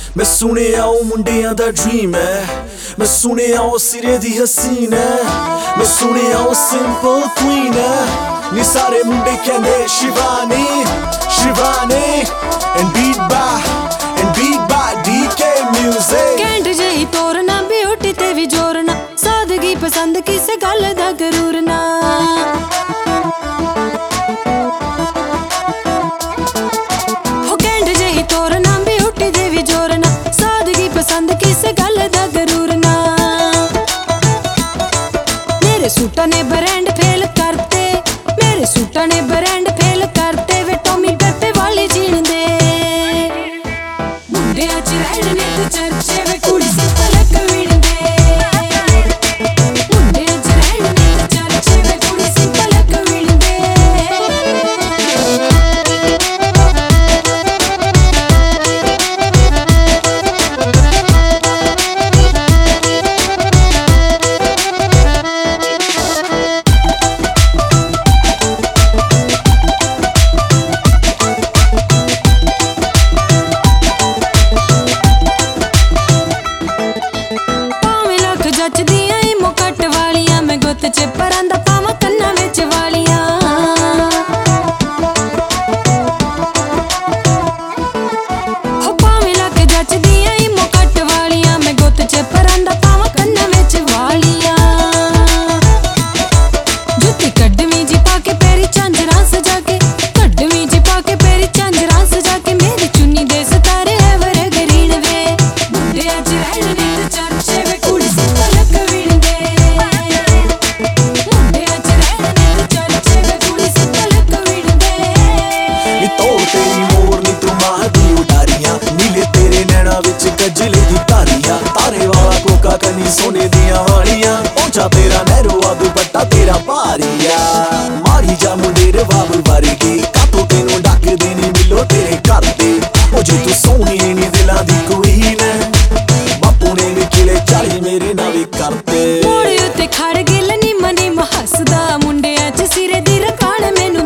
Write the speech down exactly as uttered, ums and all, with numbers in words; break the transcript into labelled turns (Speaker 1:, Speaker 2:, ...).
Speaker 1: मैं सुनिया ओ मुंडियां दा ड्रीम है, मैं सुनिया ओ सिरे दी हसीन है, मैं सुनिया ओ सिंपल क्वीन है। नी सारे मुंडे कहंदे Shivani Shivani and beat by and beat by D K music।
Speaker 2: कैंट जही तोरना ब्यूटी ते भी जोरना, सादगी पसंद किसे गल दा गरूर ना। हो कैंट जही तोरना ब्यूटी ते भी जोरना, सादगी पसंद किसे गल दा गरूर ना। मेरे सूटा ने ब्रांड फेल करते, मेरे सूटा ने ब्रांड फेल करते वे टॉमी पेपे वाली जीन दे। मुंडियां च रहने ते चर्चे वे कुड़ी से पलक वीण दे। मुंडियां च रहने ते चर्चे वे कुड़ी से पलक वीण दे। जचदियां ई मुकट वालियां, मैं गुत च परांदा पावां कन्नां विच वालियां। हो भावें लक जचदियां ई मुकट वालियां, मैं गुत च परांदा पावां कन्नां विच वालियां। जुत्ती कड्डवीं जी पाके पैरी झांजरां सजा के, कड्डवीं जी पाके पैरी झांजरां सजा के, मेरी चुन्नी दे सितारे है वरगरीन वे। मुंडियां च रहने ते चर्चे वे कुड़ी से पलक वीण दे। मुंडियां च रहने ते चर्चे वे कुड़ी से पलक वीण दे।
Speaker 1: नी तोड़ तेरी मोर नी तू माह दी उडारियां, नीले तेरे नैना विच गजले दी तारियां, तारे वाला कोका कनी सोने दियां वालियां, पहुंचा तेरा नहरों दुपट्टा तेरा भारिया। मारी जा मुंडे रवाब वर्गी, कातों तेनों डकदे नी मिलो तेरे घर दे। ओ जे तू सोहनी नी दिलां दी क्वीन है, बापू ने भी किले चाली मेरे नाल वी करते।
Speaker 2: मोड़ उत्ते खड़ गिल नी मनी हसदा, मुंडियां च सिरे दी रकान मैनू